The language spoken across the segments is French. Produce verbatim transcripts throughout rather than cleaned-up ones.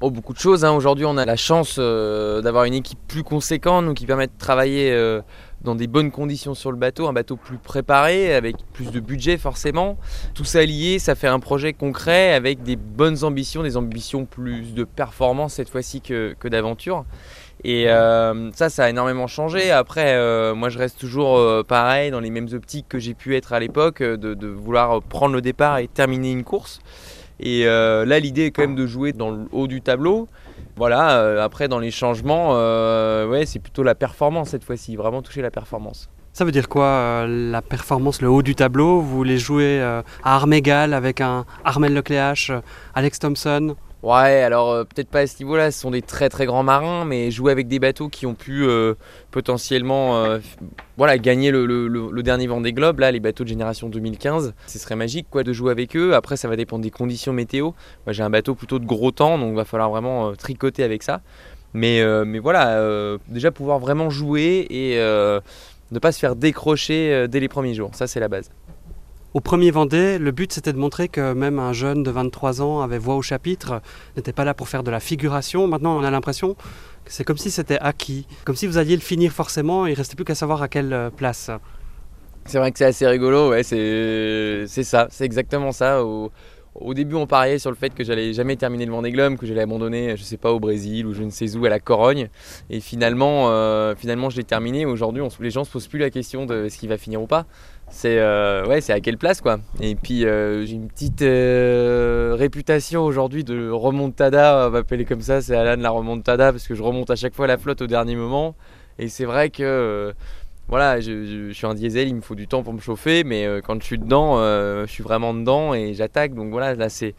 Oh, beaucoup de choses, hein. Aujourd'hui, on a la chance euh, d'avoir une équipe plus conséquente, donc qui permet de travailler euh, dans des bonnes conditions sur le bateau, un bateau plus préparé, avec plus de budget forcément. Tout ça lié, ça fait un projet concret avec des bonnes ambitions, des ambitions plus de performance cette fois-ci que, que d'aventure. Et euh, ça, ça a énormément changé. Après, euh, moi, je reste toujours euh, pareil, dans les mêmes optiques que j'ai pu être à l'époque, de, de vouloir prendre le départ et terminer une course. Et euh, là, l'idée est quand même de jouer dans le haut du tableau. Voilà, euh, après, dans les changements, euh, ouais, c'est plutôt la performance cette fois-ci, vraiment toucher la performance. Ça veut dire quoi, euh, la performance, le haut du tableau? Vous voulez jouer euh, à armes égales avec un Armel Lecléache, euh, Alex Thompson? Ouais, alors euh, peut-être pas à ce niveau-là, ce sont des très très grands marins, mais jouer avec des bateaux qui ont pu euh, potentiellement euh, f- voilà, gagner le, le, le, le dernier Vendée Globe, là, les bateaux de génération deux mille quinze, ce serait magique quoi, de jouer avec eux. Après, ça va dépendre des conditions météo. Moi, j'ai un bateau plutôt de gros temps, donc il va falloir vraiment euh, tricoter avec ça. Mais, euh, mais voilà, euh, déjà pouvoir vraiment jouer et euh, ne pas se faire décrocher euh, dès les premiers jours, ça c'est la base. Au premier Vendée, le but c'était de montrer que même un jeune de vingt-trois ans avait voix au chapitre, n'était pas là pour faire de la figuration. Maintenant, on a l'impression que c'est comme si c'était acquis, comme si vous alliez le finir forcément, il ne restait plus qu'à savoir à quelle euh, place. C'est vrai que c'est assez rigolo, ouais, c'est, c'est ça, c'est exactement ça. Au, au début, on pariait sur le fait que j'allais jamais terminer le Vendée Globe, que j'allais abandonner, je sais pas, au Brésil ou je ne sais où, à la Corogne. Et finalement, euh, finalement je l'ai terminé. Aujourd'hui, on, les gens se posent plus la question de est-ce qu'il va finir ou pas. C'est, euh, ouais, c'est à quelle place, quoi. Et puis, euh, j'ai une petite euh, réputation aujourd'hui de remontada, on va appeler comme ça, c'est Alan la remontada, parce que je remonte à chaque fois la flotte au dernier moment. Et c'est vrai que... Euh, Voilà, je, je, je suis un diesel, il me faut du temps pour me chauffer, mais euh, quand je suis dedans, euh, je suis vraiment dedans et j'attaque. Donc voilà, là c'est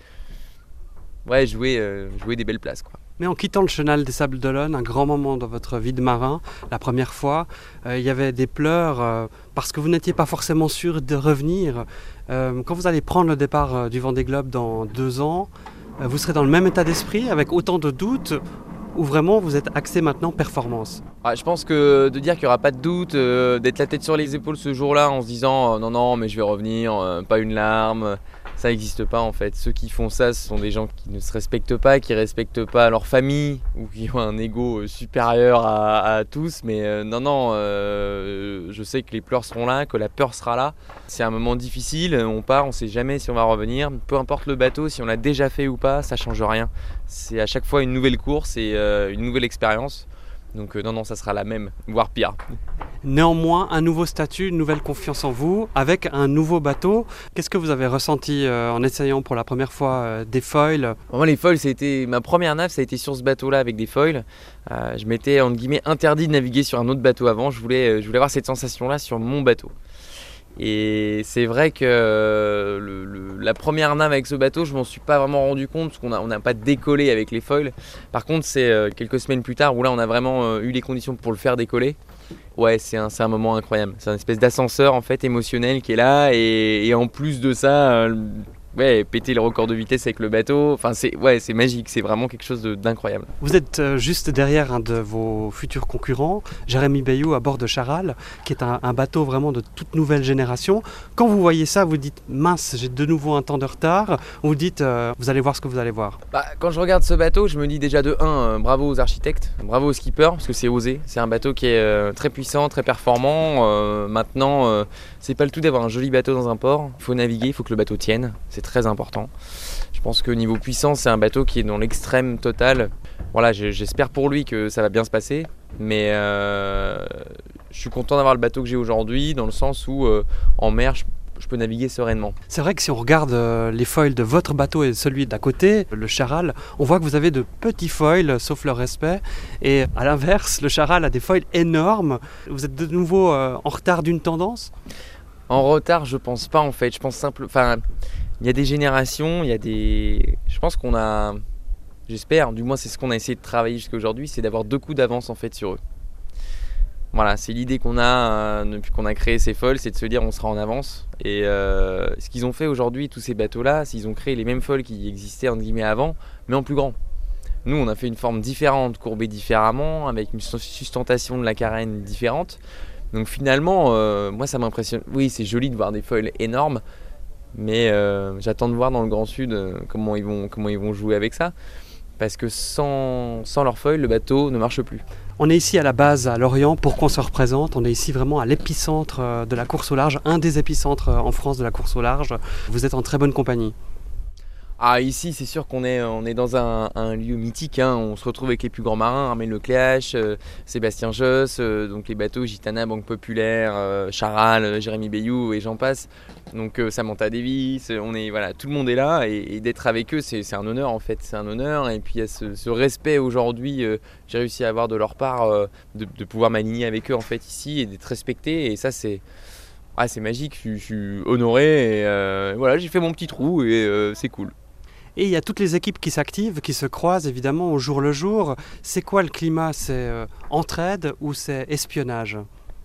ouais, jouer, euh, jouer des belles places, quoi. Mais en quittant le chenal des Sables d'Olonne, un grand moment dans votre vie de marin, la première fois, euh, il y avait des pleurs euh, parce que vous n'étiez pas forcément sûr de revenir. Euh, quand vous allez prendre le départ euh, du Vendée Globe dans deux ans, euh, vous serez dans le même état d'esprit, avec autant de doutes, ou vraiment vous êtes axé maintenant performance? Ouais, je pense que de dire qu'il n'y aura pas de doute, euh, d'être la tête sur les épaules ce jour-là en se disant euh, non, non, mais je vais revenir, euh, pas une larme, ça n'existe pas en fait. Ceux qui font ça, ce sont des gens qui ne se respectent pas, qui ne respectent pas leur famille ou qui ont un ego supérieur à, à tous. Mais euh, non, non, euh, je sais que les pleurs seront là, que la peur sera là. C'est un moment difficile, on part, on ne sait jamais si on va revenir. Peu importe le bateau, si on l'a déjà fait ou pas, ça ne change rien. C'est à chaque fois une nouvelle course et euh, une nouvelle expérience. Donc euh, non, non, ça sera la même, voire pire. Néanmoins, un nouveau statut, une nouvelle confiance en vous, avec un nouveau bateau. Qu'est-ce que vous avez ressenti euh, en essayant pour la première fois euh, des foils? Moi, les foils, ça a été ma première nave, ça a été sur ce bateau-là avec des foils. Euh, je m'étais entre guillemets interdit de naviguer sur un autre bateau avant. Je voulais, je voulais avoir cette sensation-là sur mon bateau. Et c'est vrai que euh, le, le, la première nave avec ce bateau, je m'en suis pas vraiment rendu compte parce qu'on n'a on n'a pas décollé avec les foils. Par contre, c'est euh, quelques semaines plus tard où là, on a vraiment euh, eu les conditions pour le faire décoller. Ouais, c'est un, c'est un moment incroyable. C'est une espèce d'ascenseur en fait émotionnel qui est là et, et en plus de ça, euh, ouais, péter le record de vitesse avec le bateau. Enfin, c'est ouais, c'est magique. C'est vraiment quelque chose de, d'incroyable. Vous êtes euh, juste derrière un de vos futurs concurrents, Jérémy Bayou à bord de Charal, qui est un, un bateau vraiment de toute nouvelle génération. Quand vous voyez ça, vous dites mince, j'ai de nouveau un temps de retard. Ou vous dites euh, vous allez voir ce que vous allez voir. Bah, quand je regarde ce bateau, je me dis déjà de un, euh, bravo aux architectes, bravo aux skippers, parce que c'est osé. C'est un bateau qui est euh, très puissant, très performant. Euh, maintenant, euh, c'est pas le tout d'avoir un joli bateau dans un port. Il faut naviguer, il faut que le bateau tienne. C'est très important. Je pense que niveau puissance, c'est un bateau qui est dans l'extrême total. Voilà, j'espère pour lui que ça va bien se passer. Mais euh, je suis content d'avoir le bateau que j'ai aujourd'hui, dans le sens où euh, en mer, je je peux naviguer sereinement. C'est vrai que si on regarde euh, les foils de votre bateau et celui d'à côté, le Charal, on voit que vous avez de petits foils, sauf leur respect. Et à l'inverse, le Charal a des foils énormes. Vous êtes de nouveau euh, en retard d'une tendance? En retard, je pense pas en fait. Je pense simple. Enfin, il y a des générations, il y a des. Je pense qu'on a. J'espère, du moins c'est ce qu'on a essayé de travailler jusqu'à aujourd'hui, c'est d'avoir deux coups d'avance en fait sur eux. Voilà, c'est l'idée qu'on a euh, depuis qu'on a créé ces foils, c'est de se dire on sera en avance. Et euh, ce qu'ils ont fait aujourd'hui, tous ces bateaux-là, c'est qu'ils ont créé les mêmes foils qui existaient entre guillemets avant, mais en plus grand. Nous, on a fait une forme différente, courbée différemment, avec une sustentation de la carène différente. Donc finalement, euh, moi ça m'impressionne. Oui, c'est joli de voir des foils énormes, mais euh, j'attends de voir dans le Grand Sud euh, comment ils vont, comment ils vont jouer avec ça. parce que sans, sans leur foil, le bateau ne marche plus. On est ici à la base à Lorient pour qu'on se représente. On est ici vraiment à l'épicentre de la course au large, un des épicentres en France de la course au large. Vous êtes en très bonne compagnie. Ah, ici, c'est sûr qu'on est, on est dans un, un lieu mythique, hein. On se retrouve avec les plus grands marins, Armel Lecléache, euh, Sébastien Josse, euh, donc les bateaux Gitana, Banque Populaire, euh, Charal, euh, Jérémy Bayou et j'en passe. Donc euh, Samantha Davis, on est, voilà, tout le monde est là et, et d'être avec eux, c'est, c'est un honneur en fait, c'est un honneur. Et puis il y a ce, ce respect aujourd'hui, euh, j'ai réussi à avoir de leur part, euh, de, de pouvoir m'aligner avec eux en fait ici et d'être respecté. Et ça, c'est, ah, c'est magique, je, je suis honoré et euh, voilà, j'ai fait mon petit trou et euh, c'est cool. Et il y a toutes les équipes qui s'activent, qui se croisent évidemment au jour le jour. C'est quoi le climat? C'est euh, entraide ou c'est espionnage?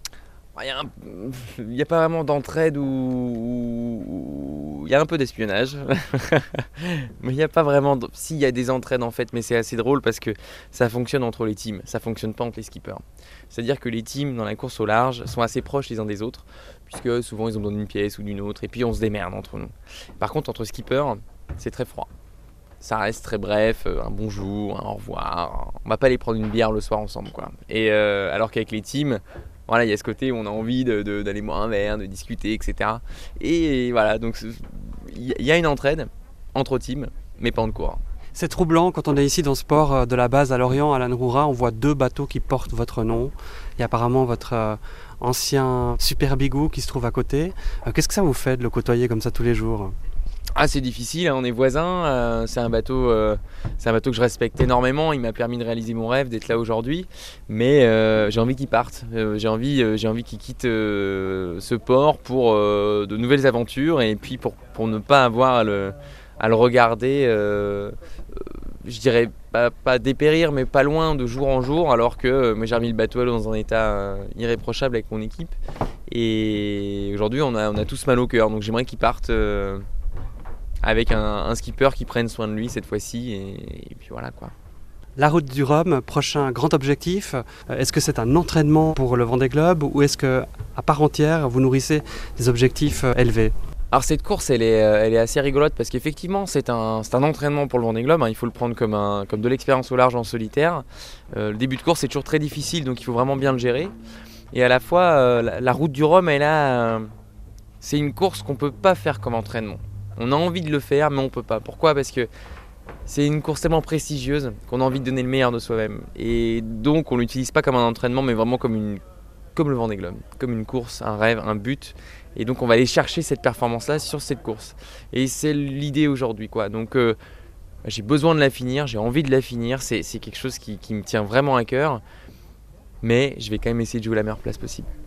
Il n'y a, a pas vraiment d'entraide ou il y a un peu d'espionnage. Mais il n'y a pas vraiment... De... Si, il y a des entraides en fait, mais c'est assez drôle parce que ça fonctionne entre les teams, ça ne fonctionne pas entre les skippers. C'est-à-dire que les teams dans la course au large sont assez proches les uns des autres, puisque souvent ils ont besoin d'une pièce ou d'une autre, et puis on se démerde entre nous. Par contre, entre skippers, c'est très froid. Ça reste très bref, un bonjour, un au revoir. On va pas aller prendre une bière le soir ensemble, quoi. Et euh, alors qu'avec les teams, voilà, il y a ce côté où on a envie de, de, d'aller boire un verre, de discuter, et cetera. Et voilà, donc il y a une entraide entre teams, mais pas en cours. C'est troublant quand on est ici dans ce port de la base à Lorient, à l'Anroura, on voit deux bateaux qui portent votre nom. Il y a apparemment votre euh, ancien Super Bigou qui se trouve à côté. Euh, qu'est-ce que ça vous fait de le côtoyer comme ça tous les jours ? Ah, c'est difficile, hein, on est voisins, euh, c'est un bateau, euh, c'est un bateau que je respecte énormément, il m'a permis de réaliser mon rêve, d'être là aujourd'hui, mais euh, j'ai envie qu'il parte, euh, j'ai envie, euh, j'ai envie qu'il quitte euh, ce port pour euh, de nouvelles aventures et puis pour, pour ne pas avoir à le, à le regarder, euh, je dirais pas, pas dépérir, mais pas loin de jour en jour, alors que euh, moi j'ai remis le bateau dans un état euh, irréprochable avec mon équipe, et aujourd'hui on a, on a tous mal au cœur, donc j'aimerais qu'il parte... Euh, avec un, un skipper qui prenne soin de lui cette fois-ci et, et puis voilà quoi. La route du Rhum, prochain grand objectif, est-ce que c'est un entraînement pour le Vendée Globe ou est-ce que à part entière vous nourrissez des objectifs élevés ? Alors cette course elle est, elle est assez rigolote parce qu'effectivement c'est un, c'est un entraînement pour le Vendée Globe, hein. Il faut le prendre comme, un, comme de l'expérience au large en solitaire. Euh, le début de course c'est toujours très difficile donc il faut vraiment bien le gérer. Et à la fois euh, la, la route du Rhum elle a, euh, c'est une course qu'on ne peut pas faire comme entraînement. On a envie de le faire, mais on ne peut pas. Pourquoi ? Parce que c'est une course tellement prestigieuse qu'on a envie de donner le meilleur de soi-même. Et donc, on ne l'utilise pas comme un entraînement, mais vraiment comme, une, comme le Vendée Globe, comme une course, un rêve, un but. Et donc, on va aller chercher cette performance-là sur cette course. Et c'est l'idée aujourd'hui, quoi. Donc, euh, j'ai besoin de la finir, j'ai envie de la finir. C'est, c'est quelque chose qui, qui me tient vraiment à cœur. Mais je vais quand même essayer de jouer la meilleure place possible.